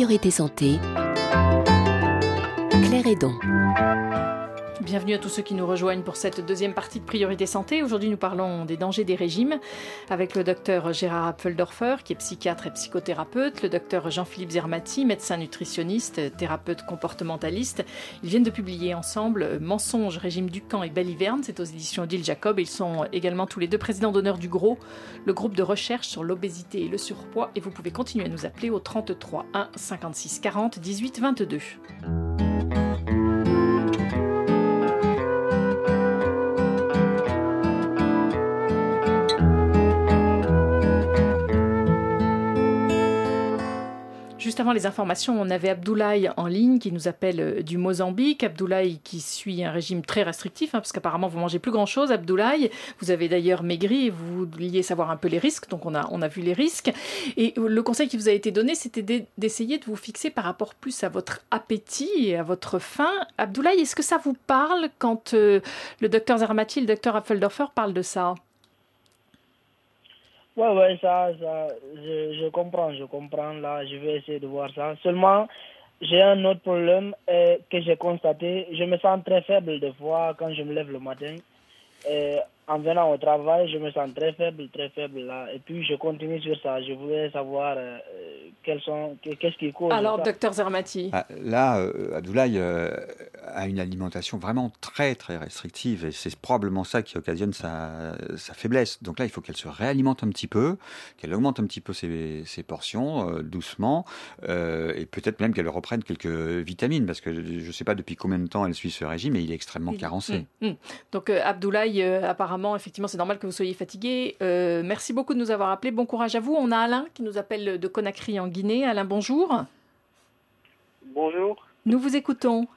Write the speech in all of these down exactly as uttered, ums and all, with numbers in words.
Priorité Santé, Claire Hédon. Bienvenue à tous ceux qui nous rejoignent pour cette deuxième partie de Priorité Santé. Aujourd'hui, nous parlons des dangers des régimes avec le docteur Gérard Apfeldorfer, qui est psychiatre et psychothérapeute, le docteur Jean-Philippe Zermati, médecin nutritionniste, thérapeute comportementaliste. Ils viennent de publier ensemble Mensonges, régime Dukan et Balivernes. C'est aux éditions Odile Jacob. Ils sont également tous les deux présidents d'honneur du GROS, le groupe de recherche sur l'obésité et le surpoids. Et vous pouvez continuer à nous appeler au trente-trois un cinquante-six quarante dix-huit vingt-deux. Juste avant les informations, on avait Abdoulaye en ligne qui nous appelle du Mozambique. Abdoulaye qui suit un régime très restrictif, hein, parce qu'apparemment vous mangez plus grand-chose. Abdoulaye, vous avez d'ailleurs maigri et vous vouliez savoir un peu les risques, donc on a, on a vu les risques. Et le conseil qui vous a été donné, c'était d'essayer de vous fixer par rapport plus à votre appétit et à votre faim. Abdoulaye, est-ce que ça vous parle quand euh, le docteur Zermati et le docteur Apfeldorfer parlent de ça ? Ouais, ouais, ça, ça je, je comprends, je comprends. Là, je vais essayer de voir ça. Seulement, j'ai un autre problème euh, que j'ai constaté. Je me sens très faible des fois quand je me lève le matin. Et en venant au travail, je me sens très faible, très faible là. Et puis, je continue sur ça. Je voulais savoir euh, quels sont, qu'est-ce qui cause Alors, ça. docteur Zermati. Ah, là, euh, Abdoulaye euh, a une alimentation vraiment très, très restrictive. Et c'est probablement ça qui occasionne sa, sa faiblesse. Donc là, il faut qu'elle se réalimente un petit peu, qu'elle augmente un petit peu ses, ses portions, euh, doucement. Euh, et peut-être même qu'elle reprenne quelques vitamines. Parce que je ne sais pas depuis combien de temps elle suit ce régime, et il est extrêmement Il... carencé. Mmh, mmh. Donc, euh, Abdoulaye, euh, apparemment, effectivement, c'est normal que vous soyez fatigué. Euh, merci beaucoup de nous avoir appelés. Bon courage à vous. On a Alain qui nous appelle de Conakry en Guinée. Alain, bonjour. Bonjour. Nous vous écoutons.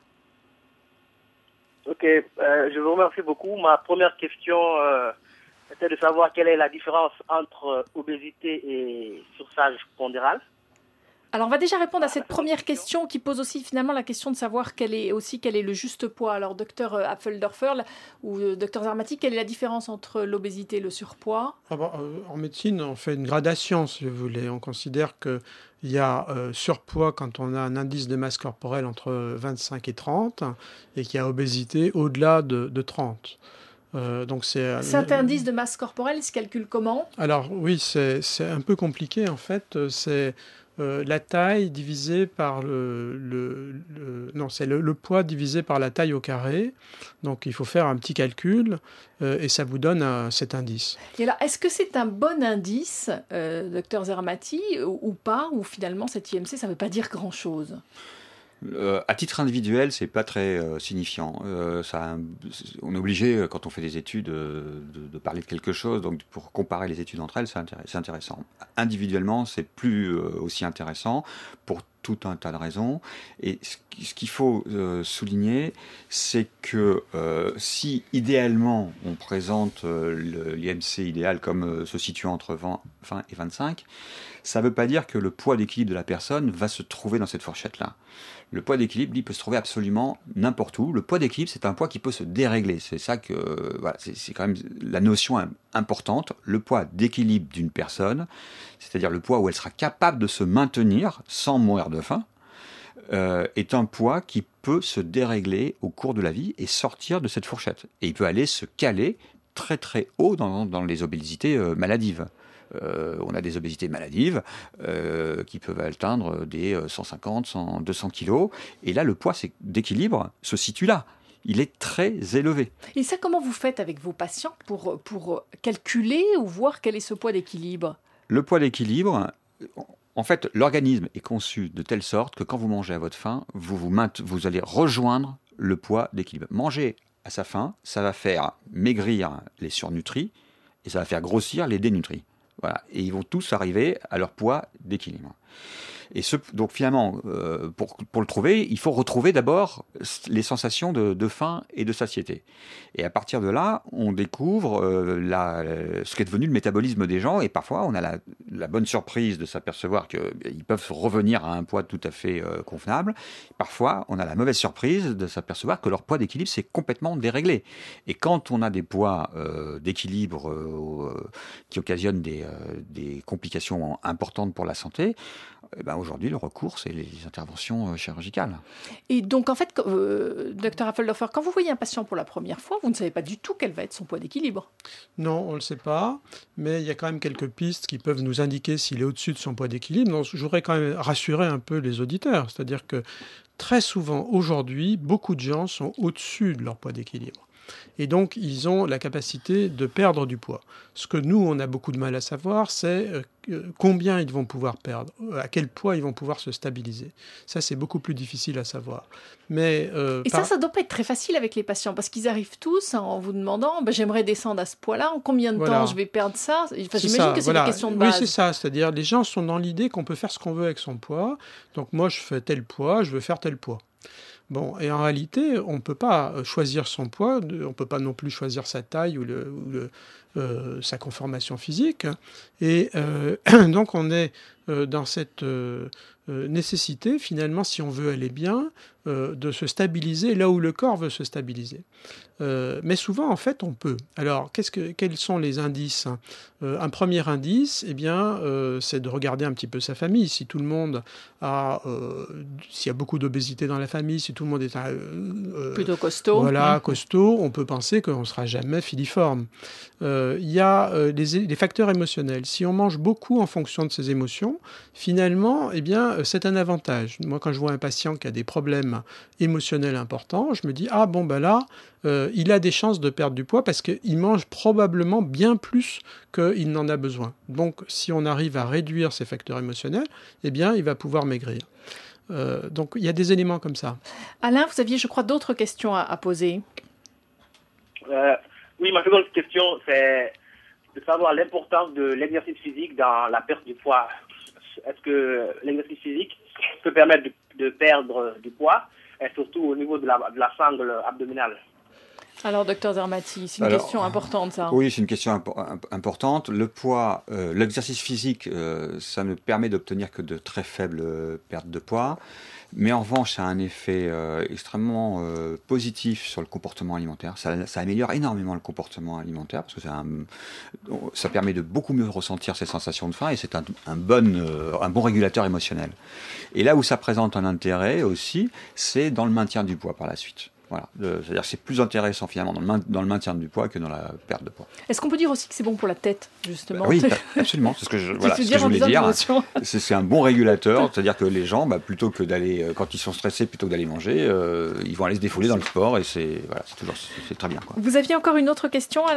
Ok, euh, je vous remercie beaucoup. Ma première question euh, était de savoir quelle est la différence entre obésité et surcharge pondérale. Alors, on va déjà répondre à cette première question qui pose aussi finalement la question de savoir quel est aussi quel est le juste poids. Alors, docteur Apfeldorfer ou docteur Zermati, quelle est la différence entre l'obésité et le surpoids ? ah bah, euh, En médecine, on fait une gradation, si vous voulez. On considère qu'il y a euh, surpoids quand on a un indice de masse corporelle entre vingt-cinq et trente et qu'il y a obésité au-delà de, de trente. Euh, donc c'est, Cet indice de masse corporelle, il se calcule comment ? Alors oui, c'est, c'est un peu compliqué en fait. C'est euh, la taille divisée par le, le, le non, c'est le, le poids divisé par la taille au carré. Donc il faut faire un petit calcul euh, et ça vous donne euh, cet indice. Et alors, est-ce que c'est un bon indice, euh, docteur Zermati, ou, ou pas, ou finalement cet I M C, ça ne veut pas dire grand-chose ? Euh, à titre individuel, c'est pas très euh, signifiant. Euh, ça, on est obligé, quand on fait des études, euh, de, de parler de quelque chose. Donc, pour comparer les études entre elles, c'est, intéress- c'est intéressant. Individuellement, c'est plus euh, aussi intéressant pour tout un tas de raisons. Et ce, ce qu'il faut euh, souligner, c'est que euh, si idéalement on présente euh, le, l'I M C idéal comme euh, se situant entre vingt et vingt-cinq, ça ne veut pas dire que le poids d'équilibre de la personne va se trouver dans cette fourchette-là. Le poids d'équilibre, lui, peut se trouver absolument n'importe où. Le poids d'équilibre, c'est un poids qui peut se dérégler. C'est ça que, euh, voilà, c'est, c'est quand même la notion importante. Le poids d'équilibre d'une personne, c'est-à-dire le poids où elle sera capable de se maintenir sans mourir de faim, euh, est un poids qui peut se dérégler au cours de la vie et sortir de cette fourchette. Et il peut aller se caler très très haut dans, dans les obésités euh, maladives. Euh, on a des obésités maladives euh, qui peuvent atteindre des cent cinquante, cent, deux cents kilos. Et là, le poids d'équilibre se situe là. Il est très élevé. Et ça, comment vous faites avec vos patients pour, pour calculer ou voir quel est ce poids d'équilibre ? Le poids d'équilibre, en fait, l'organisme est conçu de telle sorte que quand vous mangez à votre faim, vous, vous, mainte, vous allez rejoindre le poids d'équilibre. Manger à sa faim, ça va faire maigrir les surnutris et ça va faire grossir les dénutris. Voilà. Et ils vont tous arriver à leur poids d'équilibre. Et ce, donc finalement, euh, pour, pour le trouver, il faut retrouver d'abord les sensations de, de faim et de satiété. Et à partir de là, on découvre euh, la, ce qu'est devenu le métabolisme des gens. Et parfois, on a la, la bonne surprise de s'apercevoir qu'ils peuvent revenir à un poids tout à fait euh, convenable. Parfois, on a la mauvaise surprise de s'apercevoir que leur poids d'équilibre s'est complètement déréglé. Et quand on a des poids euh, d'équilibre euh, euh, qui occasionnent des, euh, des complications importantes pour la santé, eh ben aujourd'hui, le recours, c'est les interventions euh, chirurgicales. Et donc, en fait, euh, docteur Apfeldorfer, quand vous voyez un patient pour la première fois, vous ne savez pas du tout quel va être son poids d'équilibre. Non, on ne le sait pas, mais il y a quand même quelques pistes qui peuvent nous indiquer s'il est au-dessus de son poids d'équilibre. Donc, je voudrais quand même rassurer un peu les auditeurs, c'est-à-dire que très souvent, aujourd'hui, beaucoup de gens sont au-dessus de leur poids d'équilibre. Et donc, ils ont la capacité de perdre du poids. Ce que nous, on a beaucoup de mal à savoir, c'est combien ils vont pouvoir perdre, à quel poids ils vont pouvoir se stabiliser. Ça, c'est beaucoup plus difficile à savoir. Mais, euh, Et par... ça, ça ne doit pas être très facile avec les patients, parce qu'ils arrivent tous en vous demandant bah, « j'aimerais descendre à ce poids-là, en combien de voilà. temps je vais perdre ça ?» Enfin, j'imagine ça, que c'est voilà. des questions de base. Oui, c'est ça. C'est-à-dire, les gens sont dans l'idée qu'on peut faire ce qu'on veut avec son poids. Donc, moi, je fais tel poids, je veux faire tel poids. Bon, et en réalité, on ne peut pas choisir son poids, on ne peut pas non plus choisir sa taille ou, le, ou le, euh, sa conformation physique. Et euh, donc, on est euh, dans cette euh, nécessité, finalement, si on veut aller bien, euh, de se stabiliser là où le corps veut se stabiliser. Euh, mais souvent, en fait, on peut. Alors, qu'est-ce que, quels sont les indices ? euh, Un premier indice, eh bien, euh, c'est de regarder un petit peu sa famille. Si tout le monde a, euh, s'il y a beaucoup d'obésité dans la famille, si tout le monde est euh, plutôt costaud, voilà, mmh. costaud, on peut penser qu'on ne sera jamais filiforme. Euh, il y a euh, les, les facteurs émotionnels. Si on mange beaucoup en fonction de ses émotions, finalement, eh bien, c'est un avantage. Moi, quand je vois un patient qui a des problèmes émotionnels importants, je me dis ah bon ben là. Euh, il a des chances de perdre du poids parce qu'il mange probablement bien plus qu'il n'en a besoin. Donc, si on arrive à réduire ces facteurs émotionnels, eh bien, il va pouvoir maigrir. Euh, donc, il y a des éléments comme ça. Alain, vous aviez, je crois, d'autres questions à, à poser. Euh, oui, ma seconde question, c'est de savoir l'importance de l'exercice physique dans la perte du poids. Est-ce que l'exercice physique peut permettre de, de perdre du poids, et surtout au niveau de la, de la sangle abdominale ? Alors, docteur Zermati, c'est une Alors, question importante, ça. Oui, c'est une question imp- importante. Le poids, euh, l'exercice physique, euh, ça ne permet d'obtenir que de très faibles euh, pertes de poids. Mais en revanche, ça a un effet euh, extrêmement euh, positif sur le comportement alimentaire. Ça, ça améliore énormément le comportement alimentaire parce que c'est un, ça permet de beaucoup mieux ressentir ses sensations de faim et c'est un, un, bon, euh, un bon régulateur émotionnel. Et là où ça présente un intérêt aussi, c'est dans le maintien du poids par la suite. Voilà. C'est-à-dire que c'est plus intéressant finalement dans le, main, dans le maintien du poids que dans la perte de poids. Est-ce qu'on peut dire aussi que c'est bon pour la tête, justement ? Oui, absolument. C'est ce que je, voilà, ce que je voulais dire. C'est, c'est un bon régulateur, c'est-à-dire que les gens, bah, plutôt que d'aller, quand ils sont stressés, plutôt que d'aller manger, euh, ils vont aller se défouler dans le sport et c'est, voilà, c'est, toujours, c'est, c'est très bien, quoi. Vous aviez encore une autre question, Alain ?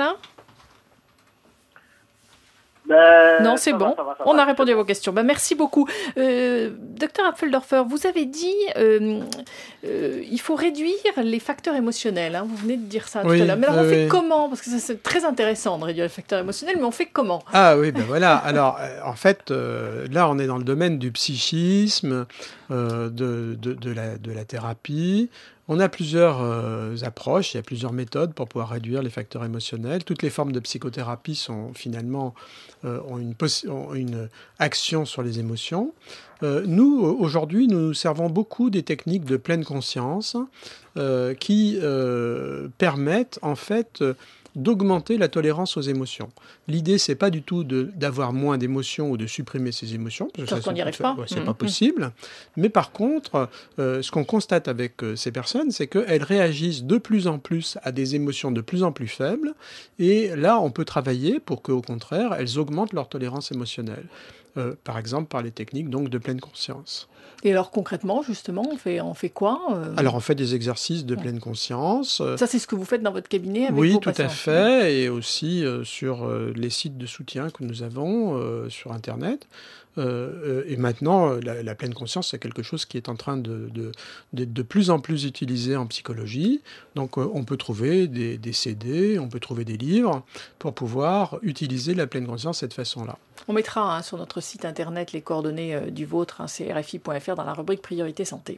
Ben, non, c'est ça bon. va, ça va, ça On va, a répondu à vos bon. questions. Ben, merci beaucoup. Euh, docteur Apfeldorfer, vous avez dit euh, euh, il faut réduire les facteurs émotionnels. Hein. Vous venez de dire ça oui, tout à l'heure. Mais alors, oui, on fait oui. comment ? Parce que ça, c'est très intéressant de réduire les facteurs émotionnels, mais on fait comment ? Ah oui, ben voilà. Alors, euh, en fait, euh, là, on est dans le domaine du psychisme, euh, de, de, de, la, de la thérapie. On a plusieurs euh, approches, il y a plusieurs méthodes pour pouvoir réduire les facteurs émotionnels. Toutes les formes de psychothérapie sont finalement euh, ont, une possi- ont une action sur les émotions. Euh, nous, aujourd'hui, nous nous servons beaucoup des techniques de pleine conscience euh, qui euh, permettent en fait d'augmenter la tolérance aux émotions. L'idée, c'est pas du tout de, d'avoir moins d'émotions ou de supprimer ces émotions. Parce que ça, qu'on n'y arrive pas. Ouais, c'est mmh. pas possible. Mais par contre, euh, ce qu'on constate avec euh, ces personnes, c'est qu'elles réagissent de plus en plus à des émotions de plus en plus faibles. Et là, on peut travailler pour qu'au contraire, elles augmentent leur tolérance émotionnelle. Euh, par exemple, par les techniques donc, de pleine conscience. Et alors concrètement, justement, on fait, on fait quoi euh... Alors on fait des exercices de pleine conscience. Ça, c'est ce que vous faites dans votre cabinet avec oui, vos tout patients. à fait, et aussi euh, sur euh, les sites de soutien que nous avons euh, sur Internet. Euh, et maintenant, la, la pleine conscience, c'est quelque chose qui est en train de, de, d'être de plus en plus utilisé en psychologie. Donc euh, on peut trouver des, des C D, on peut trouver des livres pour pouvoir utiliser la pleine conscience de cette façon-là. On mettra hein, sur notre site internet les coordonnées euh, du vôtre, hein, c'est R F I point F R dans la rubrique Priorité Santé.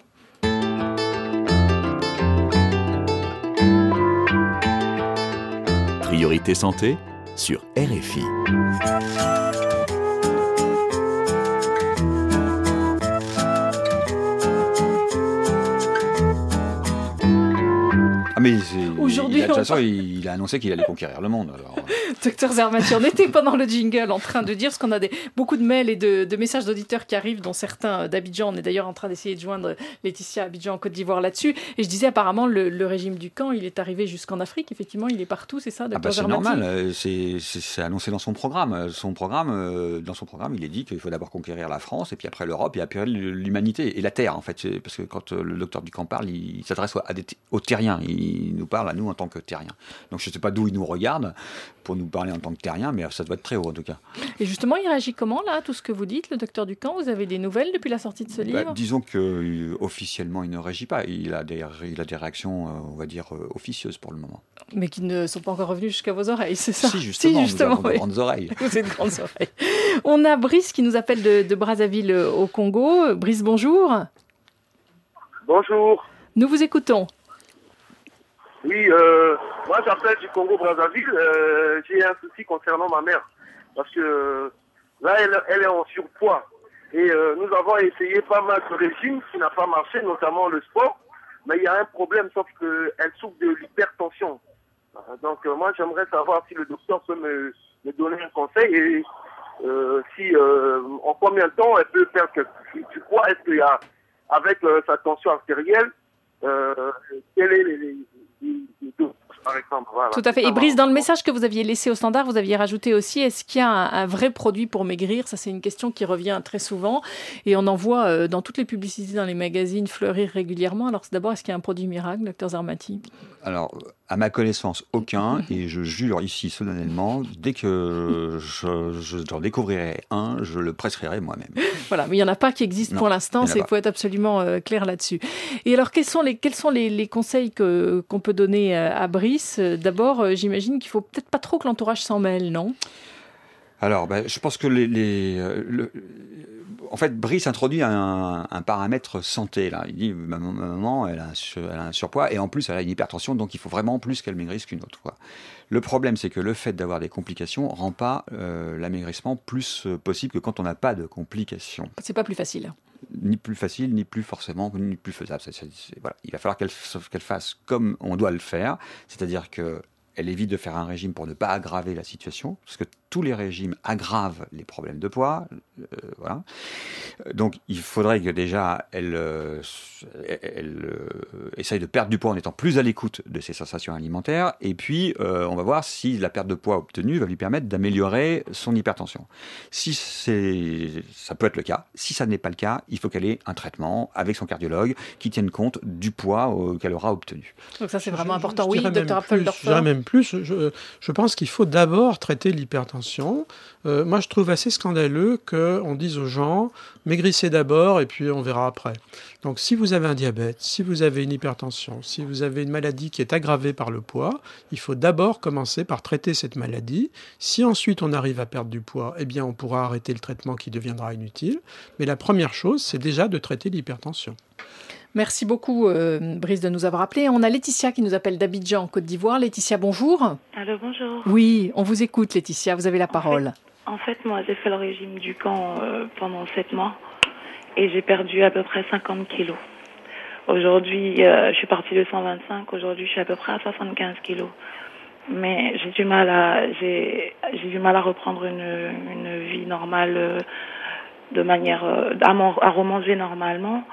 Priorité Santé sur R F I. mais c'est, Aujourd'hui, il a, de toute on façon, il, il a annoncé qu'il allait conquérir le monde. Alors. Docteur Zermati, on était pendant le jingle en train de dire, parce qu'on a des, beaucoup de mails et de, de messages d'auditeurs qui arrivent, dont certains d'Abidjan. On est d'ailleurs en train d'essayer de joindre Laetitia Abidjan en Côte d'Ivoire là-dessus. Et je disais, apparemment, le, le régime du camp, il est arrivé jusqu'en Afrique. Effectivement, il est partout, c'est ça, Docteur Ah bah, c'est Zermati? normal, c'est, c'est, c'est annoncé dans son programme. Son programme, euh, dans son programme, il est dit qu'il faut d'abord conquérir la France, et puis après l'Europe, et après l'humanité et la Terre, en fait. C'est, parce que quand euh, le docteur du camp parle, il, il s'adresse à des, aux terriens. Il nous parle à nous en tant que terriens. Donc je ne sais pas d'où il nous regarde pour nous parler en tant que terriens, mais ça doit être très haut en tout cas. Et justement, il réagit comment là, tout ce que vous dites, le docteur du camp? Vous avez des nouvelles depuis la sortie de ce livre? Bah, disons qu'officiellement, il ne réagit pas. Il a des, il a des réactions, euh, on va dire, euh, officieuses pour le moment. Mais qui ne sont pas encore revenus jusqu'à vos oreilles, c'est ça? Si, justement, si, justement vous avez de grandes oreilles. Vous avez de grandes oreilles. On a Brice qui nous appelle de, de Brazzaville au Congo. Brice, bonjour. Bonjour. Nous vous écoutons. Oui, euh, moi j'appelle du Congo-Brazzaville. Euh, j'ai un souci concernant ma mère. Parce que euh, là, elle, elle est en surpoids. Et euh, nous avons essayé pas mal de régimes qui n'a pas marché, notamment le sport. Mais il y a un problème, sauf qu'elle souffre de l'hypertension. Donc euh, moi j'aimerais savoir si le docteur peut me, me donner un conseil et euh, si euh, en combien de temps elle peut perdre du poids. Est-ce qu'il y a, avec euh, sa tension artérielle, euh, quel est les, les par exemple, voilà. Tout à fait. Et Brice, dans le message que vous aviez laissé au standard, vous aviez rajouté aussi, est-ce qu'il y a un, un vrai produit pour maigrir? Ça, c'est une question qui revient très souvent. Et on en voit euh, dans toutes les publicités, dans les magazines, fleurir régulièrement. Alors, d'abord, est-ce qu'il y a un produit miracle, docteur Zermati? Alors, à ma connaissance, aucun. Et je jure ici solennellement, dès que je, je, j'en découvrirai un, je le prescrirai moi-même. Voilà, mais il n'y en a pas qui existent non, pour l'instant. Il faut être absolument euh, clair là-dessus. Et alors, quels sont les, quels sont les, les conseils que, qu'on peut donner à Brice? D'abord, j'imagine qu'il ne faut peut-être pas trop que l'entourage s'en mêle, non? Alors, ben, je pense que les... les le, en fait, Brice introduit un, un paramètre santé. Là. Il dit, ma maman, elle a, un, elle a un surpoids et en plus, elle a une hypertension, donc il faut vraiment plus qu'elle maigrisse qu'une autre. Quoi. Le problème, c'est que le fait d'avoir des complications ne rend pas euh, l'amaigrissement plus possible que quand on n'a pas de complications. C'est pas plus facile. Ni plus facile, ni plus forcément, ni plus faisable. C'est, c'est, c'est, voilà. Il va falloir qu'elle, qu'elle fasse comme on doit le faire, c'est-à-dire qu'elle évite de faire un régime pour ne pas aggraver la situation, parce que tous les régimes aggravent les problèmes de poids. Euh, voilà. Donc, il faudrait que déjà, elle, euh, elle, elle euh, essaye de perdre du poids en étant plus à l'écoute de ses sensations alimentaires. Et puis, euh, on va voir si la perte de poids obtenue va lui permettre d'améliorer son hypertension. Si c'est, ça peut être le cas. Si ça n'est pas le cas, il faut qu'elle ait un traitement avec son cardiologue qui tienne compte du poids euh, qu'elle aura obtenu. Donc ça, c'est vraiment je, important. Je, je oui, docteur Apfeldorfer. Je dirais même plus. Je, je pense qu'il faut d'abord traiter l'hypertension. Euh, moi, je trouve assez scandaleux qu'on dise aux gens « maigrissez d'abord et puis on verra après ». Donc, si vous avez un diabète, si vous avez une hypertension, si vous avez une maladie qui est aggravée par le poids, il faut d'abord commencer par traiter cette maladie. Si ensuite on arrive à perdre du poids, eh bien, on pourra arrêter le traitement qui deviendra inutile. Mais la première chose, c'est déjà de traiter l'hypertension. Merci beaucoup, euh, Brice, de nous avoir appelés. On a Laetitia qui nous appelle d'Abidjan, en Côte d'Ivoire. Laetitia, bonjour. Allô, bonjour. Oui, on vous écoute, Laetitia. Vous avez la parole. En fait, en fait moi, j'ai fait le régime du camp euh, pendant sept mois et j'ai perdu à peu près cinquante kilos. Aujourd'hui, euh, je suis partie de cent vingt-cinq. Aujourd'hui, je suis à peu près à soixante-quinze kilos. Mais j'ai du mal à, j'ai, j'ai du mal à reprendre une, une vie normale euh, de manière euh, à, à remanger normalement.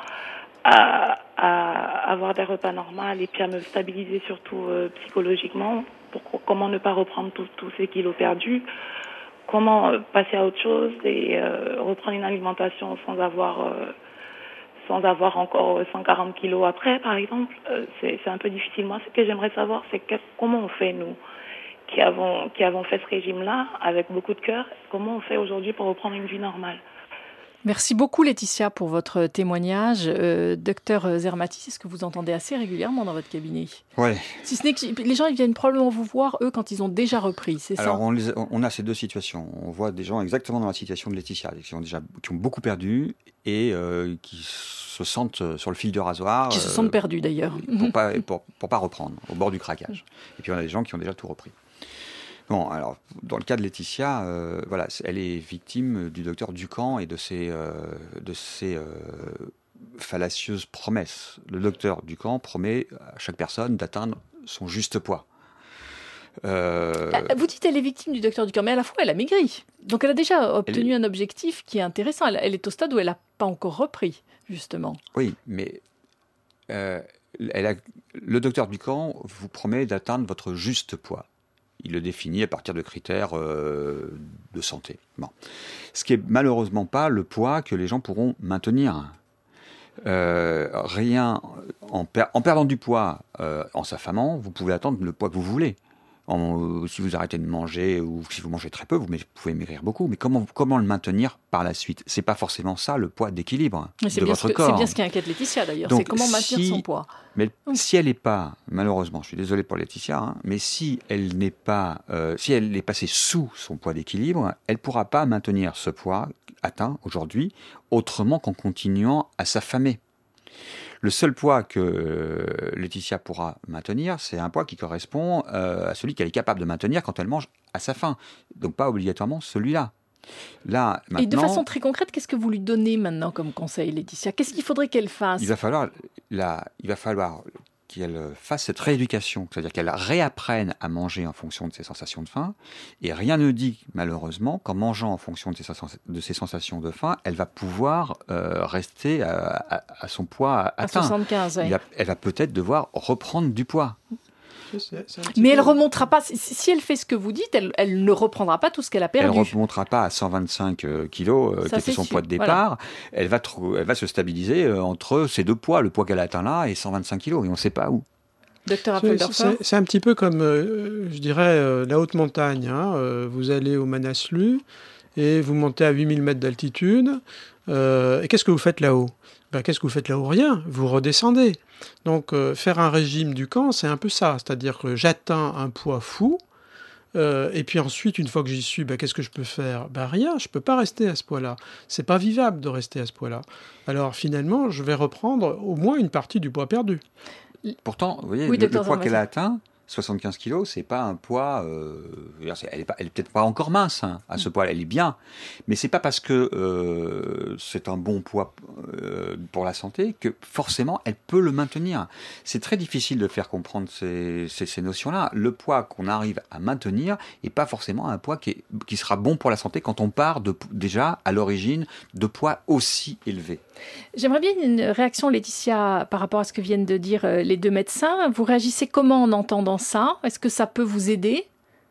À, à avoir des repas normaux et puis à me stabiliser surtout euh, psychologiquement pour comment ne pas reprendre tous ces kilos perdus, comment euh, passer à autre chose et euh, reprendre une alimentation sans avoir euh, sans avoir encore cent quarante kilos après par exemple. Euh, c'est, c'est un peu difficile. Moi, ce que j'aimerais savoir, c'est que, comment on fait nous qui avons qui avons fait ce régime-là avec beaucoup de cœur, comment on fait aujourd'hui pour reprendre une vie normale. Merci beaucoup Laetitia pour votre témoignage. Euh, docteur Zermati, c'est ce que vous entendez assez régulièrement dans votre cabinet. Oui. Si ce n'est que les gens ils viennent probablement vous voir, eux, quand ils ont déjà repris, c'est Alors, ça? on, les, on a ces deux situations. On voit des gens exactement dans la situation de Laetitia, qui ont, déjà, qui ont beaucoup perdu et euh, qui se sentent sur le fil du rasoir. Qui se euh, sentent perdus d'ailleurs. Pour pas, pour, pour pas reprendre, au bord du craquage. Et puis on a des gens qui ont déjà tout repris. Bon, alors, dans le cas de Laetitia, euh, voilà, elle est victime du docteur Ducamp et de ses, euh, de ses euh, fallacieuses promesses. Le docteur Ducamp promet à chaque personne d'atteindre son juste poids. Euh... Vous dites qu'elle est victime du docteur du camp, mais à la fois elle a maigri. Donc elle a déjà obtenu est... un objectif qui est intéressant. Elle, elle est au stade où elle n'a pas encore repris, justement. Oui, mais euh, elle a... le docteur Ducamp vous promet d'atteindre votre juste poids. Il le définit à partir de critères euh, de santé. Bon. Ce qui est malheureusement pas le poids que les gens pourront maintenir. Euh, rien en, per... en perdant du poids, euh, en s'affamant, vous pouvez atteindre le poids que vous voulez. En, si vous arrêtez de manger ou si vous mangez très peu, vous pouvez maigrir beaucoup. Mais comment, comment le maintenir par la suite ? C'est pas forcément ça le poids d'équilibre de votre que, corps. C'est bien ce qui inquiète Laetitia d'ailleurs. Donc, c'est comment maintenir si, son poids. Mais mmh. si elle n'est pas, malheureusement, je suis désolé pour Laetitia, hein, mais si elle n'est pas, euh, si elle est passée sous son poids d'équilibre, elle ne pourra pas maintenir ce poids atteint aujourd'hui autrement qu'en continuant à s'affamer. Le seul poids que Laetitia pourra maintenir, c'est un poids qui correspond euh, à celui qu'elle est capable de maintenir quand elle mange à sa faim. Donc pas obligatoirement celui-là. Là, maintenant, et de façon très concrète, qu'est-ce que vous lui donnez maintenant comme conseil, Laetitia ? Qu'est-ce qu'il faudrait qu'elle fasse ? Il va falloir, la, il va falloir qu'elle fasse cette rééducation, c'est-à-dire qu'elle réapprenne à manger en fonction de ses sensations de faim. Et rien ne dit, malheureusement, qu'en mangeant en fonction de ses, sens- de ses sensations de faim, elle va pouvoir euh, rester à, à, à son poids atteint. À soixante-quinze, oui. Il va, elle va peut-être devoir reprendre du poids. C'est, c'est Mais elle ne peu... remontera pas. Si, si elle fait ce que vous dites, elle, elle ne reprendra pas tout ce qu'elle a perdu. Elle ne remontera pas à cent vingt-cinq kilos, euh, qui était son sûr. Poids de départ. Voilà. Elle, va tr- elle va se stabiliser euh, entre ces deux poids, le poids qu'elle a atteint là et cent vingt-cinq kilos, et on ne sait pas où. Docteur c'est, c'est, c'est un petit peu comme, euh, je dirais, euh, la haute montagne. Hein. Euh, vous allez au Manaslu et vous montez à huit mille mètres d'altitude. Euh, et qu'est-ce que vous faites là-haut ? Ben, qu'est-ce que vous faites là-haut ? Rien. Vous redescendez. Donc, euh, faire un régime du camp, c'est un peu ça. C'est-à-dire que j'atteins un poids fou. Euh, et puis ensuite, une fois que j'y suis, ben, qu'est-ce que je peux faire ? Ben, rien. Je ne peux pas rester à ce poids-là. C'est pas vivable de rester à ce poids-là. Alors, finalement, je vais reprendre au moins une partie du poids perdu. Pourtant, vous voyez, oui, le, le poids qu'elle a atteint, soixante-quinze kilos, c'est pas un poids. Euh, elle est, pas, elle est peut-être pas encore mince hein, à ce poids. Elle est bien, mais c'est pas parce que euh, c'est un bon poids euh, pour la santé que forcément elle peut le maintenir. C'est très difficile de faire comprendre ces, ces, ces notions-là. Le poids qu'on arrive à maintenir est pas forcément un poids qui, est, qui sera bon pour la santé quand on part de, déjà à l'origine de poids aussi élevés. J'aimerais bien une réaction, Laetitia, par rapport à ce que viennent de dire les deux médecins. Vous réagissez comment en entendant ça ? Est-ce que ça peut vous aider ?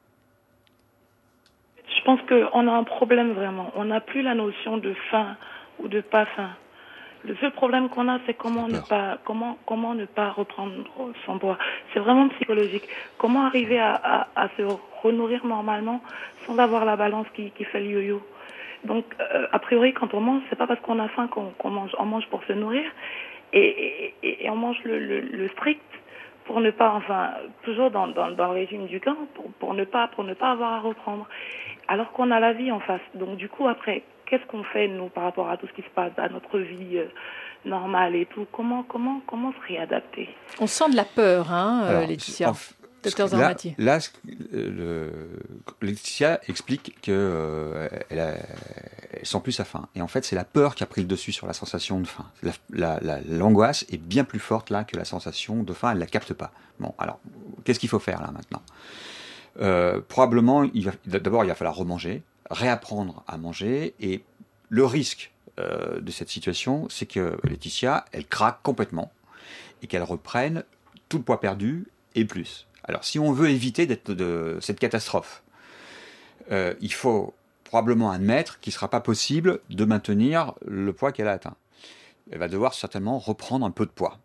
Je pense qu'on a un problème vraiment. On n'a plus la notion de faim ou de pas faim. Le seul problème qu'on a, c'est comment ne pas, comment, comment ne pas reprendre son poids. C'est vraiment psychologique. Comment arriver à, à, à se renourrir normalement sans avoir la balance qui, qui fait le yo-yo. Donc, euh, a priori, quand on mange, c'est pas parce qu'on a faim qu'on, qu'on mange. On mange pour se nourrir et, et, et on mange le, le, le strict pour ne pas, enfin, toujours dans, dans, dans le régime du camp, pour, pour ne pas, pour ne pas avoir à reprendre. Alors qu'on a la vie en face. Donc, du coup, après, qu'est-ce qu'on fait, nous, par rapport à tout ce qui se passe, à notre vie euh, normale et tout ? Comment, comment, comment se réadapter ? On sent de la peur, hein, Alors, Laetitia. f- Docteur là, Zarmati. là, le, Laetitia explique qu'elle euh, elle sent plus sa faim. Et en fait, c'est la peur qui a pris le dessus sur la sensation de faim. La, la, la, l'angoisse est bien plus forte là que la sensation de faim. Elle ne la capte pas. Bon, alors, qu'est-ce qu'il faut faire là maintenant ? euh, Probablement, il va, d'abord, il va falloir remanger, réapprendre à manger. Et le risque euh, de cette situation, c'est que Laetitia, elle craque complètement et qu'elle reprenne tout le poids perdu et plus. Alors, si on veut éviter d'être de cette catastrophe, euh, il faut probablement admettre qu'il ne sera pas possible de maintenir le poids qu'elle a atteint. Elle va devoir certainement reprendre un peu de poids.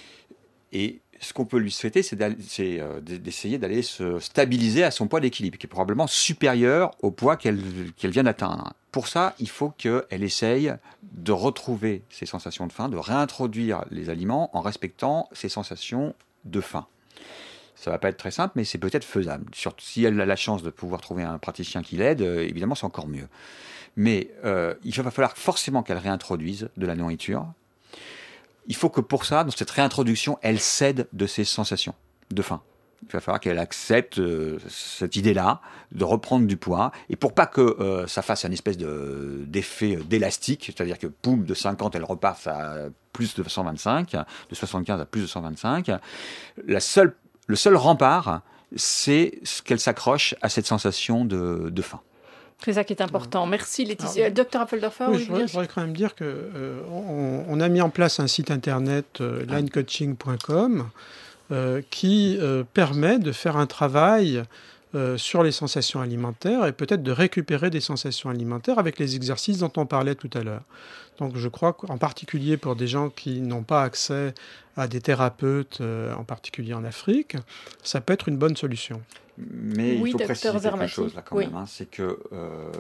Et ce qu'on peut lui souhaiter, c'est, c'est euh, d'essayer d'aller se stabiliser à son poids d'équilibre, qui est probablement supérieur au poids qu'elle, qu'elle vient d'atteindre. Pour ça, il faut qu'elle essaye de retrouver ses sensations de faim, de réintroduire les aliments en respectant ses sensations de faim. Ça ne va pas être très simple, mais c'est peut-être faisable. Surtout si elle a la chance de pouvoir trouver un praticien qui l'aide, euh, évidemment, c'est encore mieux. Mais euh, il va falloir forcément qu'elle réintroduise de la nourriture. Il faut que pour ça, dans cette réintroduction, elle cède de ses sensations de faim. Il va falloir qu'elle accepte euh, cette idée-là, de reprendre du poids. Et pour pas que euh, ça fasse un espèce de, d'effet d'élastique, c'est-à-dire que, poum, de cinquante, elle repart à plus de cent vingt-cinq, de soixante-quinze à plus de cent vingt-cinq, la seule le seul rempart, c'est qu'elle s'accroche à cette sensation de, de faim. C'est ça qui est important. Merci Laetitia. Alors, Docteur Apfeldorfer, oui, je voudrais, je voudrais quand même dire qu'on euh, on a mis en place un site internet, euh, line coaching point com, euh, qui euh, permet de faire un travail euh, sur les sensations alimentaires et peut-être de récupérer des sensations alimentaires avec les exercices dont on parlait tout à l'heure. Donc je crois qu'en particulier pour des gens qui n'ont pas accès à des thérapeutes, euh, en particulier en Afrique, ça peut être une bonne solution. Mais oui, il faut préciser quelque Zermati. chose là quand oui. même, hein, c'est que euh,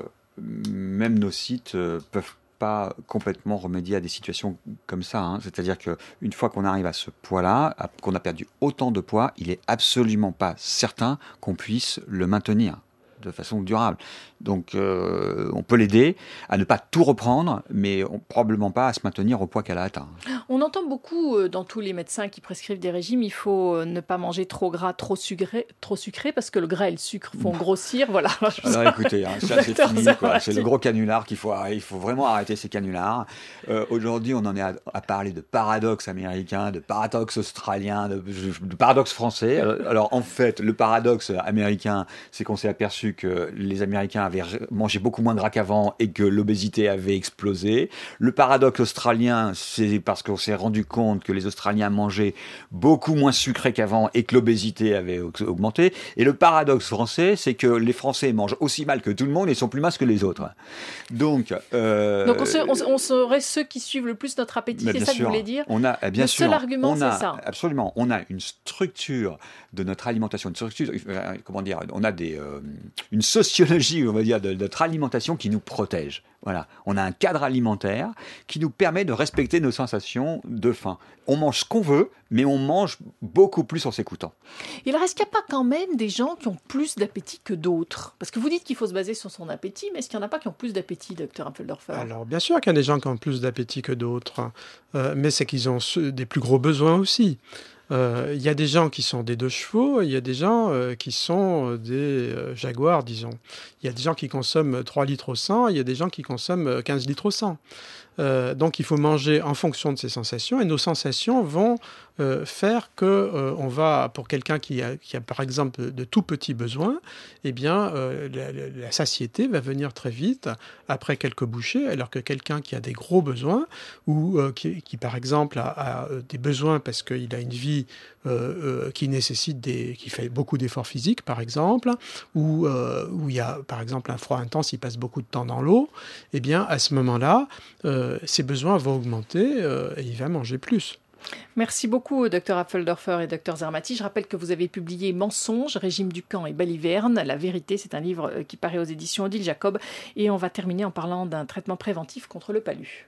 même nos sites euh, peuvent pas complètement remédier à des situations comme ça. Hein. C'est-à-dire qu'une fois qu'on arrive à ce poids-là, qu'on a perdu autant de poids, il est absolument pas certain qu'on puisse le maintenir de façon durable. Donc euh, on peut l'aider à ne pas tout reprendre, mais on, probablement pas à se maintenir au poids qu'elle a atteint. On entend beaucoup euh, dans tous les médecins qui prescrivent des régimes, il faut euh, ne pas manger trop gras, trop sucré, trop sucré, parce que le gras et le sucre font grossir. Voilà. Alors écoutez, hein, ça c'est fini, quoi. C'est le gros canular qu'il faut arrêter. Il faut vraiment arrêter ces canulars. Euh, aujourd'hui, on en est à, à parler de paradoxe américain, de paradoxe australien, de, de paradoxe français. Alors, alors en fait, le paradoxe américain, c'est qu'on s'est aperçu que les Américains avaient mangé beaucoup moins gras qu'avant et que l'obésité avait explosé. Le paradoxe australien, c'est parce qu'on s'est rendu compte que les Australiens mangeaient beaucoup moins sucré qu'avant et que l'obésité avait augmenté. Et le paradoxe français, c'est que les Français mangent aussi mal que tout le monde et sont plus minces que les autres. Donc, euh... Donc on, se, on, on serait ceux qui suivent le plus notre appétit, c'est ça sûr. que vous voulez dire on a, bien Le sûr, seul argument, on a, c'est ça. Absolument. On a une structure de notre alimentation, une structure, euh, comment dire, on a des, euh, une sociologie, on va dire, de, de notre alimentation qui nous protège. Voilà, on a un cadre alimentaire qui nous permet de respecter nos sensations de faim. On mange ce qu'on veut, mais on mange beaucoup plus en s'écoutant. Il reste qu'il n'y a pas quand même des gens qui ont plus d'appétit que d'autres? Parce que vous dites qu'il faut se baser sur son appétit, mais est-ce qu'il n'y en a pas qui ont plus d'appétit, docteur Apfeldorfer? Alors, bien sûr qu'il y a des gens qui ont plus d'appétit que d'autres, euh, mais c'est qu'ils ont des plus gros besoins aussi. Il euh, y a des gens qui sont des deux chevaux, il y a des gens euh, qui sont des euh, jaguars, disons. Il y a des gens qui consomment trois litres au cent, il y a des gens qui consomment quinze litres au cent. Euh, donc il faut manger en fonction de ses sensations, et nos sensations vont euh, faire que euh, on va, pour quelqu'un qui a, qui a par exemple de tout petits besoins, eh bien euh, la, la, la satiété va venir très vite après quelques bouchées, alors que quelqu'un qui a des gros besoins ou euh, qui, qui par exemple a, a des besoins parce qu'il a une vie euh, euh, qui nécessite des, qui fait beaucoup d'efforts physiques par exemple, ou euh, où il y a par exemple un froid intense, il passe beaucoup de temps dans l'eau, eh bien à ce moment-là euh, ses besoins vont augmenter euh, et il va manger plus. Merci beaucoup, docteur Apfeldorfer et docteur Zermati. Je rappelle que vous avez publié Mensonges, Régime du camp et Baliverne. La vérité, c'est un livre qui paraît aux éditions Odile Jacob. Et on va terminer en parlant d'un traitement préventif contre le palu.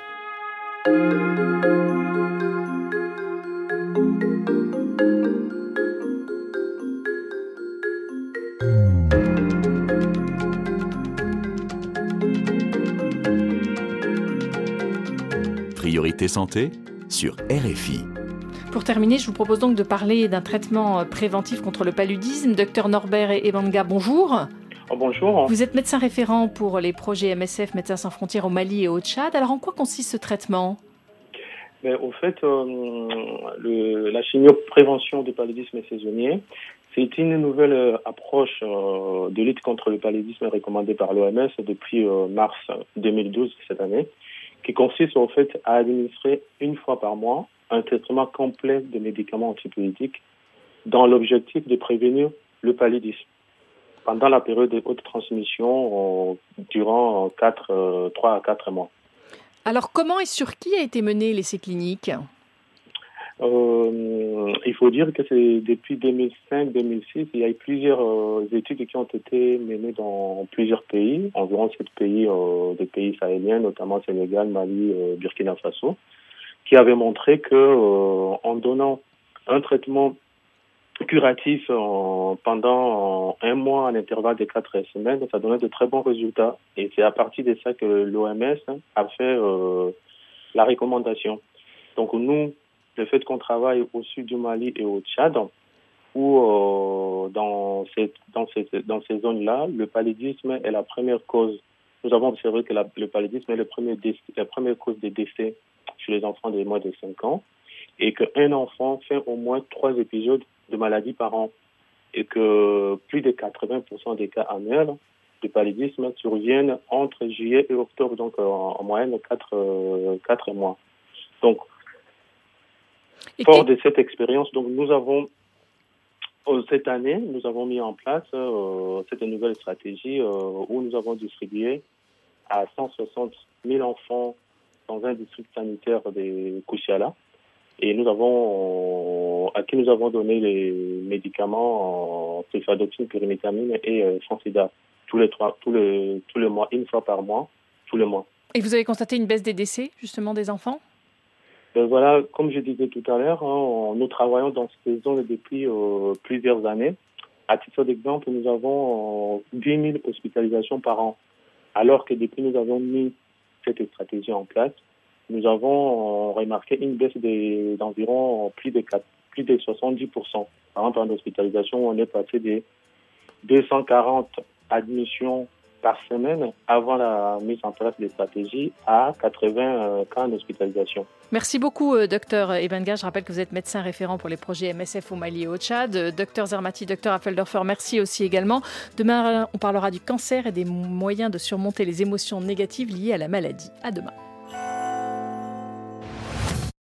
Priorité santé sur R F I. Pour terminer, je vous propose donc de parler d'un traitement préventif contre le paludisme. Docteur Norbert Ebanga, bonjour. Oh, bonjour. Vous êtes médecin référent pour les projets M S F, Médecins sans frontières au Mali et au Tchad. Alors en quoi consiste ce traitement ? Mais au fait, euh, le, la chimioprévention du paludisme saisonnier, c'est une nouvelle euh, approche euh, de lutte contre le paludisme recommandée par l'O M S depuis euh, mars deux mille douze, cette année, qui consiste en fait à administrer une fois par mois un traitement complet de médicaments antibiotiques dans l'objectif de prévenir le paludisme pendant la période de haute transmission euh, durant quatre, euh, trois à quatre mois. Alors comment et sur qui a été mené l'essai clinique ? Euh, il faut dire que c'est depuis deux mille cinq deux mille six, il y a eu plusieurs euh, études qui ont été menées dans plusieurs pays, environ sept pays, euh, des pays sahéliens, notamment Sénégal, Mali, euh, Burkina Faso, qui avaient montré que euh, en donnant un traitement curatif euh, pendant euh, un mois à l'intervalle de quatre semaines, ça donnait de très bons résultats. Et c'est à partir de ça que l'O M S a fait euh, la recommandation. Donc nous, le fait qu'on travaille au sud du Mali et au Tchad, où euh, dans ces, dans ces, dans ces zones-là, le paludisme est la première cause. Nous avons observé que la, le paludisme est le premier décès, la première cause de décès chez les enfants de moins de cinq ans, et qu'un enfant fait au moins trois épisodes de maladies par an et que plus de quatre-vingts pour cent des cas annuels de paludisme surviennent entre juillet et octobre, donc en, en moyenne quatre, euh, quatre mois. Donc, et fort qui... de cette expérience, donc nous avons euh, cette année, nous avons mis en place euh, cette nouvelle stratégie euh, où nous avons distribué à cent soixante mille enfants dans un district sanitaire de Koutiala. Et nous avons, à qui nous avons donné les médicaments céphaloxime, pyrimétamine et euh, Fansida tous les trois, tous les, tous les mois, une fois par mois, tous les mois. Et vous avez constaté une baisse des décès, justement, des enfants ? Ben voilà, comme je disais tout à l'heure, hein, nous travaillons dans cette zone depuis euh, plusieurs années. À titre d'exemple, nous avons euh, dix mille hospitalisations par an, alors que depuis nous avons mis cette stratégie en place, nous avons remarqué une baisse de, d'environ plus de, quatre, plus de soixante-dix pour cent. Par exemple, en hospitalisation, on est passé de deux cent quarante admissions par semaine avant la mise en place des stratégies à quatre-vingts cas en hospitalisation. Merci beaucoup, euh, docteur Ebenga. Je rappelle que vous êtes médecin référent pour les projets M S F au Mali et au Tchad. Euh, docteur Zermati, docteur Apfeldorfer, merci aussi également. Demain, on parlera du cancer et des moyens de surmonter les émotions négatives liées à la maladie. À demain.